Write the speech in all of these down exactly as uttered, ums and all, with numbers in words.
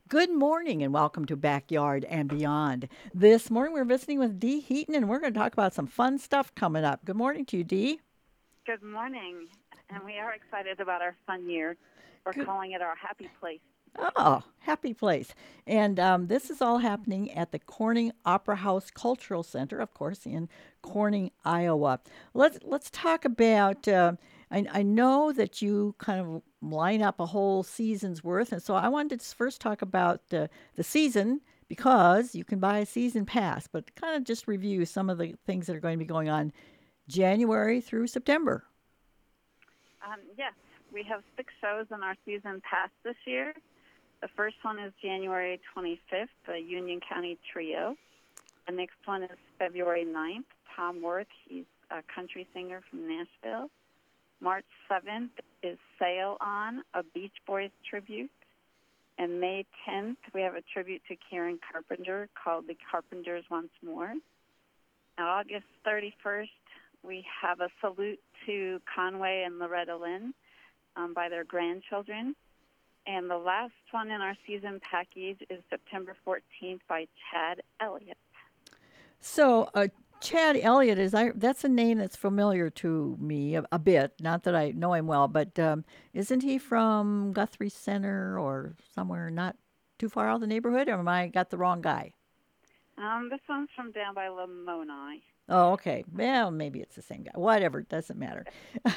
Good morning and welcome to Backyard and Beyond. This morning we're visiting with Dee Heaton and we're going to talk about some fun stuff coming up. Good morning to you, Dee. Good morning, and we are excited about our fun year. We're Good. calling it our happy place. Oh, happy place. And um, this is all happening at the Corning Opera House Cultural Center, of course, in Corning, Iowa. Let's let's talk about. Uh, I, I know that you kind of line up a whole season's worth, and so I wanted to first talk about uh, the season because you can buy a season pass, but kind of just review some of the things that are going to be going on January through September. Um, yes, we have six shows in our season pass this year. The first one is January twenty-fifth, the Union County Trio. The next one is February ninth, Tom Worth. He's a country singer from Nashville. March seventh is Sail On, a Beach Boys tribute. And May tenth, we have a tribute to Karen Carpenter called The Carpenters Once More. On August thirty-first, we have a salute to Conway and Loretta Lynn um, by their grandchildren. And the last one in our season package is September fourteenth by Chad Elliott. So, uh, Chad Elliott is I. That's a name that's familiar to me a, a bit. Not that I know him well, but um, isn't he from Guthrie Center or somewhere not too far out of the neighborhood? Or am I got the wrong guy? Um, this one's from down by Lamoni. Oh, okay. Well, maybe it's the same guy. Whatever, it doesn't matter.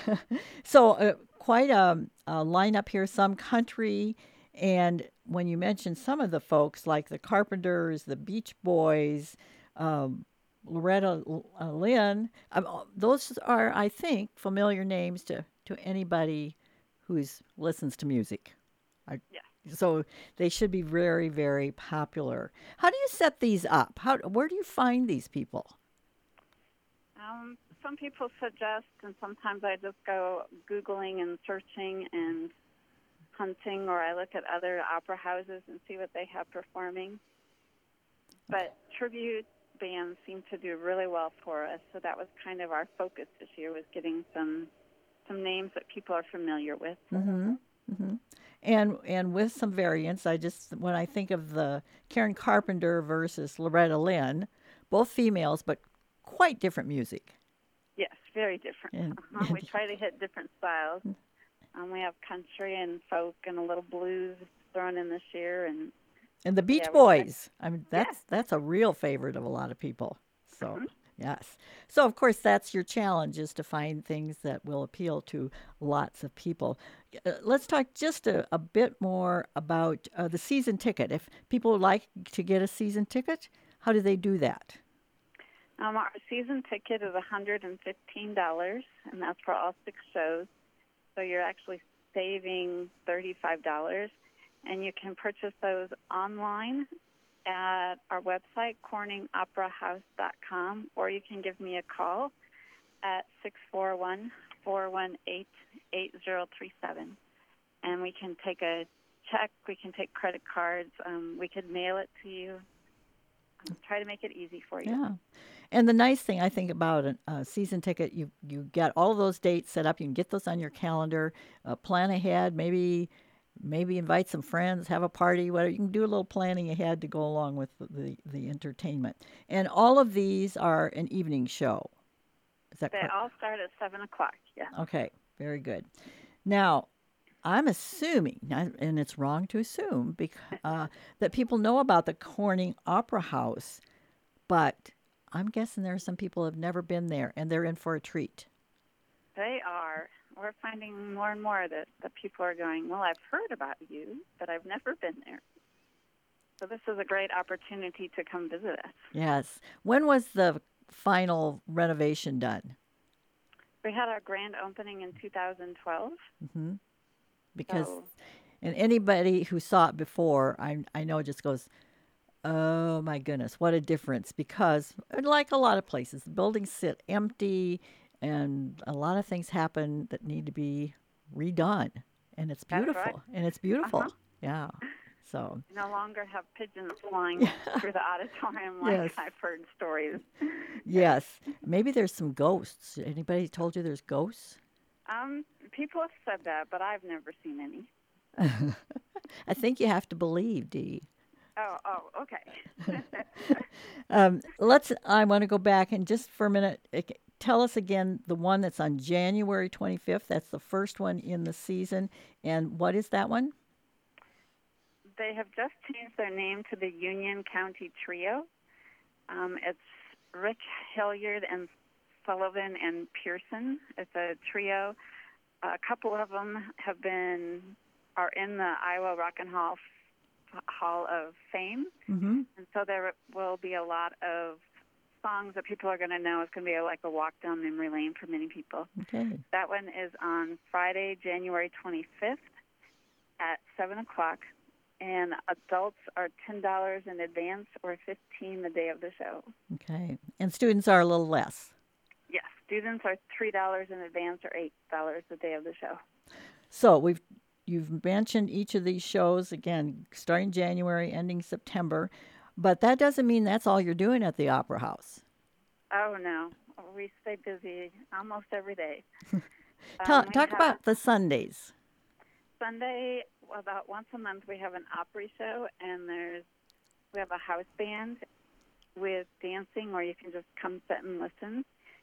so, uh, quite a, a lineup here. Some country, and when you mention some of the folks like the Carpenters, the Beach Boys, um, Loretta uh, Lynn, um, uh, those are, I think, familiar names to to anybody who's listens to music. I, Yeah. so they should be very, very popular. How do you set these up? How where do you find these people? Um, some people suggest, and sometimes I just go Googling and searching and hunting, or I look at other opera houses and see what they have performing. But tribute bands seem to do really well for us, so that was kind of our focus this year, was getting some some names that people are familiar with. Mm-hmm. Mm-hmm. And and with some variants, I just when I think of the Karen Carpenter versus Loretta Lynn, both females, but quite different music. Yes, very different. And, Uh-huh. We and try to hit different styles. Um, we have country and folk and a little blues thrown in this year, and and the Beach yeah, we try. Boys. I mean, Yeah. that's that's a real favorite of a lot of people. So Mhm. yes. So of course that's your challenge is to find things that will appeal to lots of people. Uh, let's talk just a, a bit more about uh, the season ticket. If people would like to get a season ticket, how do they do that? Um, our season ticket is one hundred fifteen dollars, and that's for all six shows. So you're actually saving thirty-five dollars, and you can purchase those online at our website, corning opera house dot com, or you can give me a call at six four one, four one eight, eight zero three seven. And we can take a check, we can take credit cards, um, we could mail it to you, um, try to make it easy for you. Yeah. And the nice thing I think about a, a season ticket, you you get all of those dates set up. You can get those on your calendar. Uh, plan ahead. Maybe maybe invite some friends, have a party. Whatever you can do a little planning ahead to go along with the the, the entertainment. And all of these are an evening show. Is that They correct? all start at seven o'clock, yeah. Okay. Very good. Now. I'm assuming, and it's wrong to assume, because, uh, that people know about the Corning Opera House, but I'm guessing there are some people who have never been there and they're in for a treat. They are. We're finding more and more that, that people are going, well, I've heard about you, but I've never been there. So this is a great opportunity to come visit us. Yes. When was the final renovation done? We had our grand opening in two thousand twelve. hmm Because, So, and anybody who saw it before, I, I know just goes, oh my goodness, what a difference. Because, like a lot of places, the buildings sit empty and a lot of things happen that need to be redone. And it's that's right. beautiful. And it's Uh-huh. beautiful. Yeah. So, We no longer have pigeons flying through the auditorium like yes. I've heard stories. Yes. Maybe there's some ghosts. Anybody told you there's ghosts? Um, people have said that, but I've never seen any. I think you have to believe, Dee. Oh, oh, okay. Um, let's. I want to go back and just for a minute. uh, Tell us again the one that's on January twenty-fifth. That's the first one in the season. And what is that one? They have just changed their name to the Union County Trio. Um, it's Rick Hilliard and Sullivan and Pearson. It's a trio. A couple of them have been are in the Iowa Rock and Hall Hall of Fame, Mm-hmm. and so there will be a lot of songs that people are going to know. It's going to be like a walk down memory lane for many people. Okay. That one is on Friday, January twenty-fifth at seven o'clock, and adults are ten dollars in advance or fifteen dollars the day of the show. Okay. And students are a little less. Yes, students are three dollars in advance or eight dollars the day of the show. So we've you've mentioned each of these shows again, starting January, ending September, but that doesn't mean that's all you're doing at the Opera House. Oh, no. We stay busy almost every day. Tell, Um, we talk have about the Sundays. Sunday, about once a month, we have an Opry show, and there's we have a house band with dancing, or you can just come sit and listen.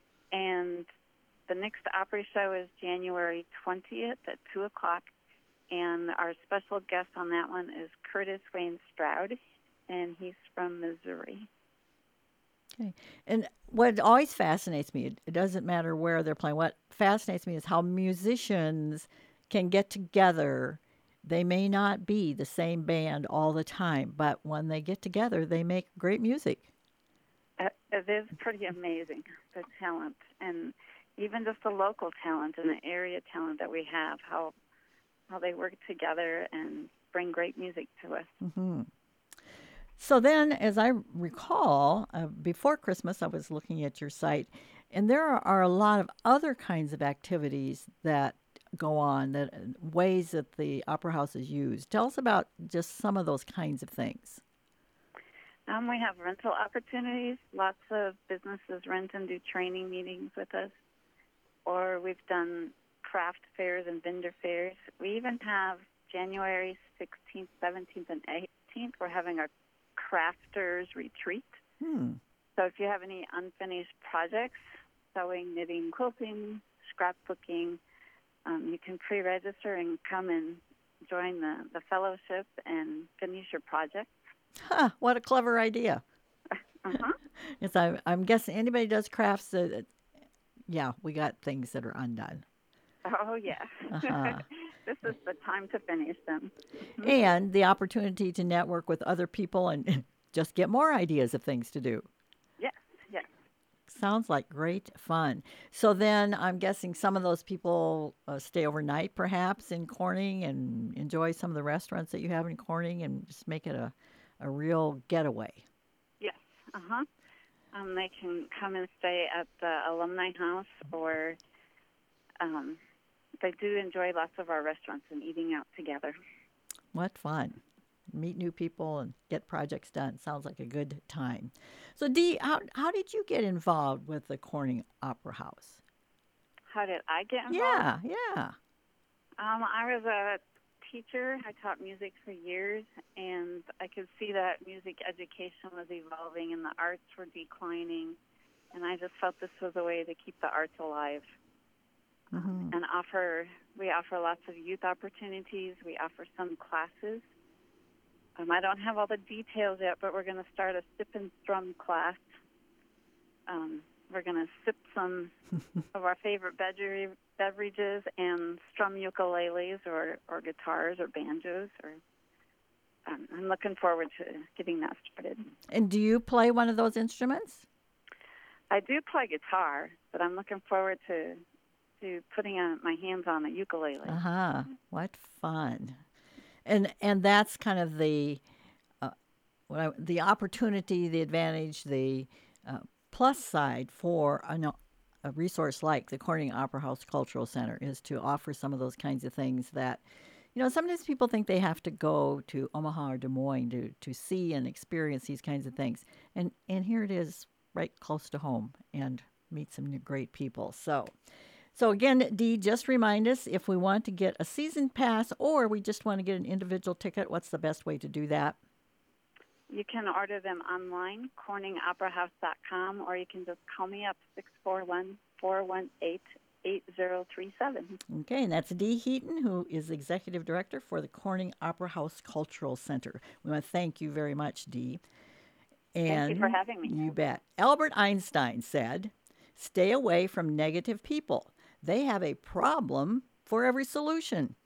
And the next Opry show is January twentieth at two o'clock, and our special guest on that one is Curtis Wayne Stroud, and he's from Missouri. Okay. And what always fascinates me, it, it doesn't matter where they're playing, what fascinates me is how musicians can get together. They may not be the same band all the time, but when they get together, they make great music. Uh, It is pretty amazing, the talent, and even just the local talent and the area talent that we have, how how they work together and bring great music to us. Hmm. So then, as I recall, uh, before Christmas, I was looking at your site, and there are, are a lot of other kinds of activities that go on, that ways that the Opera House is used. Tell us about just some of those kinds of things. Um, we have rental opportunities. Lots of businesses rent and do training meetings with us. Or we've done craft fairs and vendor fairs. We even have January sixteenth, seventeenth, and eighteenth. We're having a crafters retreat. Hmm. So if you have any unfinished projects, sewing, knitting, quilting, scrapbooking, um, you can pre-register and come and join the, the fellowship and finish your project. Huh, what a clever idea. Uh-huh. Yes, I, I'm guessing anybody does crafts, uh, yeah, we got things that are undone. Oh, yes. Uh-huh. This is the time to finish them. And the opportunity to network with other people and just get more ideas of things to do. Yes, yes. Sounds like great fun. So then I'm guessing some of those people uh, stay overnight perhaps in Corning and enjoy some of the restaurants that you have in Corning and just make it a, a real getaway. Yes, uh-huh. Um, they can come and stay at the Alumni House, or um, they do enjoy lots of our restaurants and eating out together. What fun. Meet new people and get projects done. Sounds like a good time. So, Dee, how, how did you get involved with the Corning Opera House? How did I get involved? Yeah, yeah. Um, I was a teacher. I taught music for years, and I could see that music education was evolving and the arts were declining, and I just felt this was a way to keep the arts alive. Mm-hmm. And offer we offer lots of youth opportunities. We offer some classes. Um, I don't have all the details yet, but we're going to start a sip and strum class. Um, we're going to sip some of our favorite beverage, beverages and strum ukuleles or, or guitars or banjos. Or um, I'm looking forward to getting that started. And do you play one of those instruments? I do play guitar, but I'm looking forward to to putting uh my hands on the ukulele. Uh-huh. What fun. And and that's kind of the uh, what I, the opportunity, the advantage, the uh, plus side for a, no- a resource like the Corning Opera House Cultural Center is to offer some of those kinds of things that, you know, sometimes people think they have to go to Omaha or Des Moines to, to see and experience these kinds of things. And, and here it is right close to home and meet some new great people. So So again, Dee, just remind us if we want to get a season pass or we just want to get an individual ticket, what's the best way to do that? You can order them online, corning opera house dot com, or you can just call me up, six four one, four one eight, eight zero three seven. Okay, and that's Dee Heaton, who is Executive Director for the Corning Opera House Cultural Center. We want to thank you very much, Dee. And Thank you for having me. You bet. Albert Einstein said, "Stay away from negative people. They have a problem for every solution."